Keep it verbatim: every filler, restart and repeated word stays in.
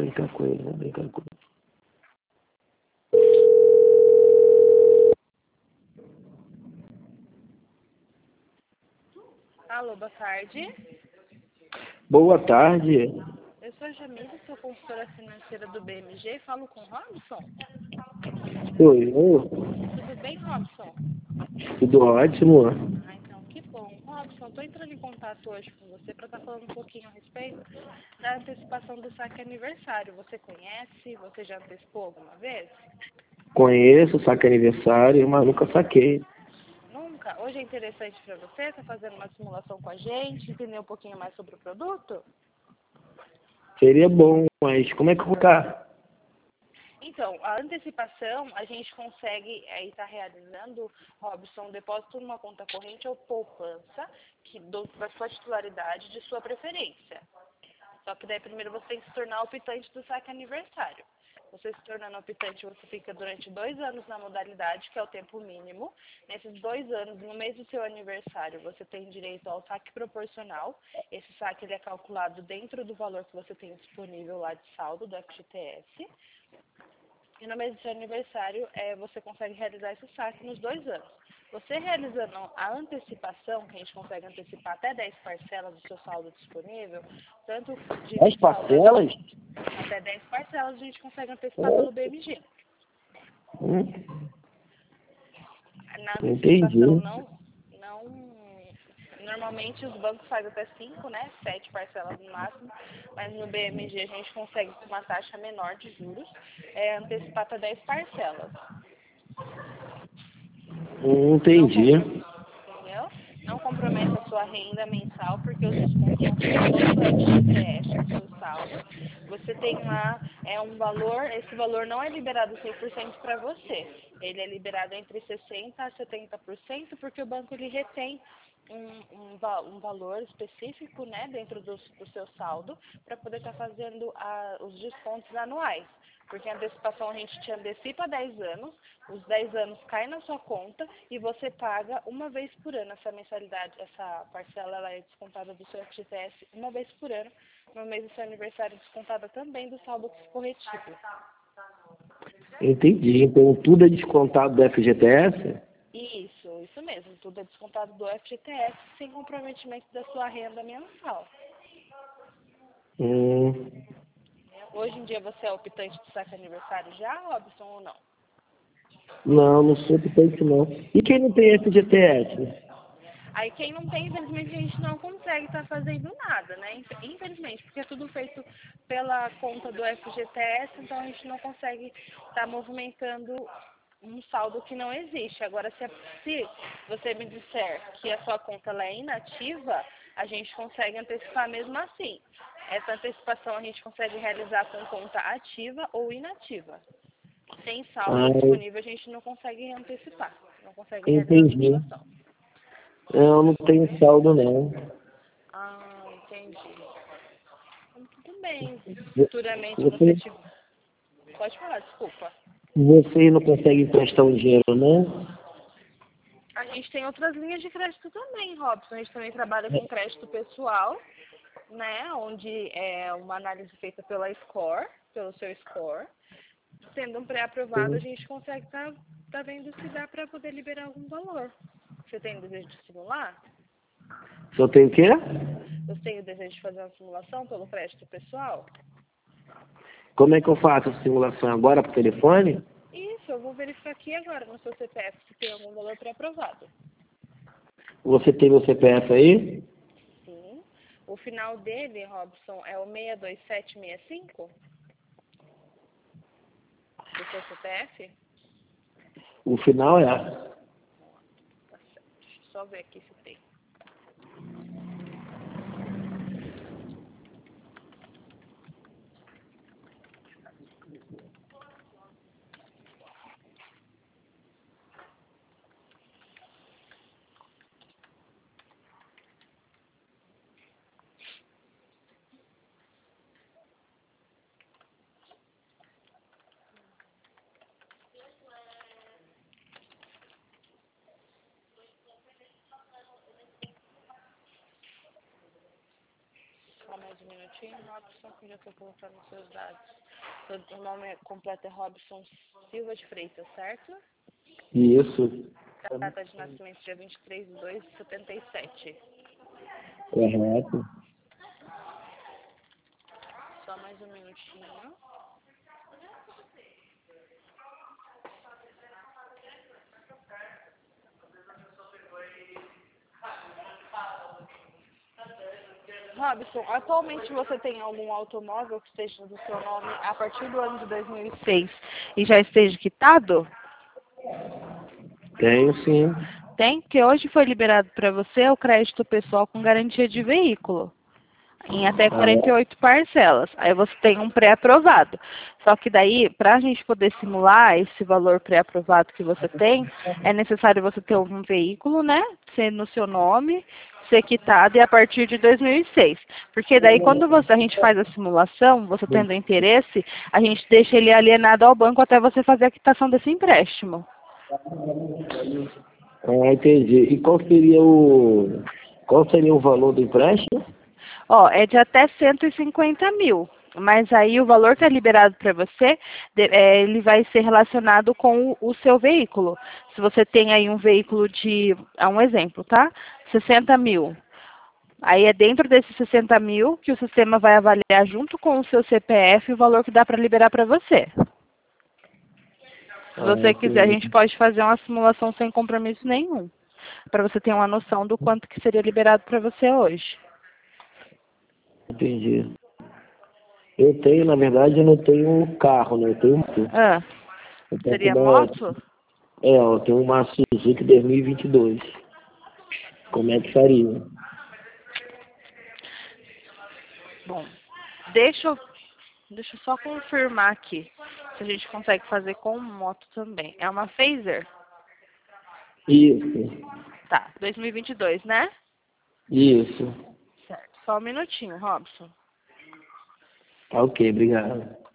brincar com ele, vamos brincar com ele. Alô, boa tarde. Boa tarde. Eu sou a Jamila, sou consultora financeira do B M G. Falo com o Robson? Oi, oi. Tudo bem, Robson? Tudo ótimo. Ah, então, que bom. Robson, estou entrando em contato hoje com você para estar falando um pouquinho a respeito da antecipação do saque aniversário. Você conhece? Você já antecipou alguma vez? Conheço, saque aniversário, mas nunca saquei. Nunca? Hoje é interessante para você estar fazendo uma simulação com a gente, entender um pouquinho mais sobre o produto? Seria bom, mas como é que eu vou ficar? Então, a antecipação, a gente consegue aí estar realizando, Robson, um depósito numa conta corrente ou poupança, que do, da sua titularidade, de sua preferência. Só que daí primeiro você tem que se tornar optante do saque aniversário. Você se tornando optante, você fica durante dois anos na modalidade, que é o tempo mínimo. Nesses dois anos, no mês do seu aniversário, você tem direito ao saque proporcional. Esse saque ele é calculado dentro do valor que você tem disponível lá de saldo do F G T S. E no mês do seu aniversário, é, você consegue realizar esse saque nos dois anos. Você realizando a antecipação, que a gente consegue antecipar até dez parcelas do seu saldo disponível, tanto de dez parcelas? até dez parcelas a gente consegue antecipar pelo B M G. Hum, Na entendi. antecipação não, não. Normalmente os bancos fazem até cinco, né? sete parcelas no máximo, mas no B M G a gente consegue com uma taxa menor de juros, é, antecipar até dez parcelas. Hum, Não entendi. entendeu? Não compromete a sua renda mensal, porque os descontos são feitos todos do F G T S no seu saldo. Você tem lá é um valor, esse valor não é liberado cem por cento para você. Ele é liberado entre sessenta por cento a setenta por cento, porque o banco ele retém um, um, va- um valor específico, né, dentro do, do seu saldo, para poder estar fazendo a, os descontos anuais. Porque a antecipação a gente te antecipa dez anos, os dez anos caem na sua conta e você paga uma vez por ano essa mensalidade, essa parcela ela é descontada do seu F G T S uma vez por ano, no mês do seu aniversário descontada também do saldo corretivo. Entendi. Então tudo é descontado do F G T S? Isso, isso mesmo, tudo é descontado do F G T S sem comprometimento da sua renda mensal. Hum, Hoje em dia você é optante do saque aniversário já, Robson, ou não? não, não sou optante não. E quem não tem F G T S? Aí quem não tem, infelizmente, a gente não consegue estar fazendo nada, né? Inf- Infelizmente, porque é tudo feito pela conta do F G T S, então a gente não consegue estar movimentando um saldo que não existe. Agora, se, a- se você me disser que a sua conta ela é inativa, a gente consegue antecipar mesmo assim. Essa antecipação a gente consegue realizar com conta ativa ou inativa. Sem saldo Ah, disponível, a gente não consegue antecipar, não consegue realizar a entendi. antecipação. Eu não tenho saldo não. Ah, entendi. Então, tudo bem. Vo- Futuramente você Você, tiver. Pode falar, desculpa. você não consegue emprestar um dinheiro não? A gente tem outras linhas de crédito também, Robson. A gente também trabalha com crédito pessoal, né? Onde é uma análise feita pela Score, pelo seu Score. Sendo um pré-aprovado, a gente consegue estar tá, tá vendo se dá para poder liberar algum valor. Você tem desejo de simular? Se eu tenho o quê? Você tem o desejo de fazer uma simulação pelo crédito pessoal? Como é que eu faço a simulação agora por telefone? Isso, eu vou verificar aqui agora no seu C P F se tem algum valor pré-aprovado. Você tem meu C P F aí? Sim. O final dele, Robson, é o seis dois sete seis cinco do seu C P F? O final é. Tá certo. Deixa eu só ver aqui se tem. mais um minutinho, Robson, que já estou colocando os seus dados. O nome completo é Robson Silva de Freitas, certo? Isso. Data de nascimento dia vinte e três de dois de setenta e sete. Correto. Só mais um minutinho. Robson, atualmente você tem algum automóvel que esteja no seu nome a partir do ano de dois mil e seis e já esteja quitado? Tenho sim. Tem, porque hoje foi liberado para você o crédito pessoal com garantia de veículo, em até Ah, quarenta e é? oito parcelas. Aí você tem um pré-aprovado. Só que daí, para a gente poder simular esse valor pré-aprovado que você tem, é necessário você ter um veículo, né? Ser no seu nome, ser quitado e a partir de dois mil e seis. Porque daí, quando você, a gente faz a simulação, você tendo interesse, a gente deixa ele alienado ao banco até você fazer a quitação desse empréstimo. Ah, entendi. E qual seria o qual seria o valor do empréstimo? Ó, é de até cento e cinquenta mil. Mas aí o valor que é liberado para você, de, é, ele vai ser relacionado com o, o seu veículo. Se você tem aí um veículo de, é um exemplo, tá? sessenta mil. Aí é dentro desses sessenta mil que o sistema vai avaliar junto com o seu C P F o valor que dá para liberar para você. Se Ah, você quiser, a entendi. gente pode fazer uma simulação sem compromisso nenhum. Para você ter uma noção do quanto que seria liberado para você hoje. Entendi. Eu tenho, na verdade, eu não tenho carro, né? Eu tenho moto. Ah, Eu posso seria dar... moto? É, eu tenho uma Suzuki dois mil e vinte e dois. Como é que faria? Bom, deixa eu, deixa eu só confirmar aqui se a gente consegue fazer com moto também. É uma Phaser? Isso. Tá, dois mil e vinte e dois, né? Isso. Certo. Só um minutinho, Robson. Tá ok, obrigado.